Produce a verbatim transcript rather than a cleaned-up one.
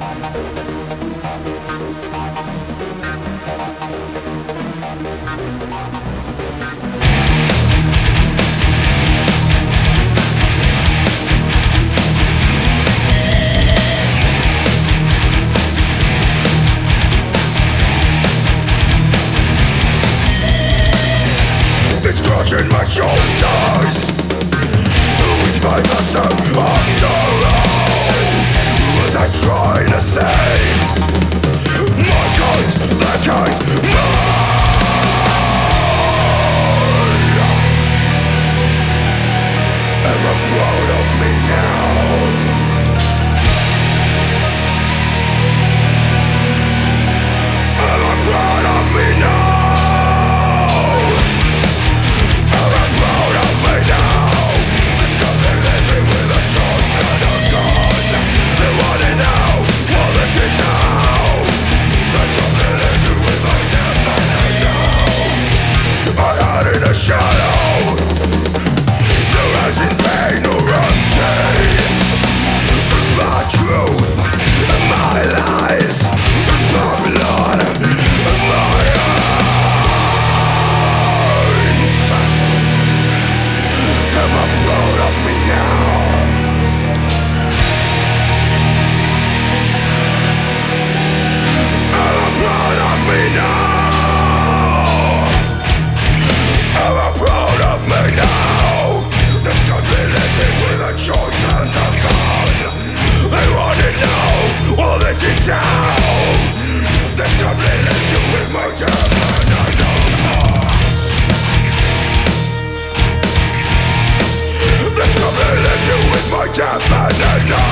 It's crushing my shoulders. Who is my master after all? Was I trying to save my kind, the kind, mine? Am I proud of me now? Am I proud of me now? A shadow, there isn't pain or empty. The truth, my lies, the blood, my hands. Am I proud of me now? Am I proud of me now? Me now, this could be living with a choice and a gun. They want it now, well this is how. This could be living with my death and a note. This could be living with my death and a note.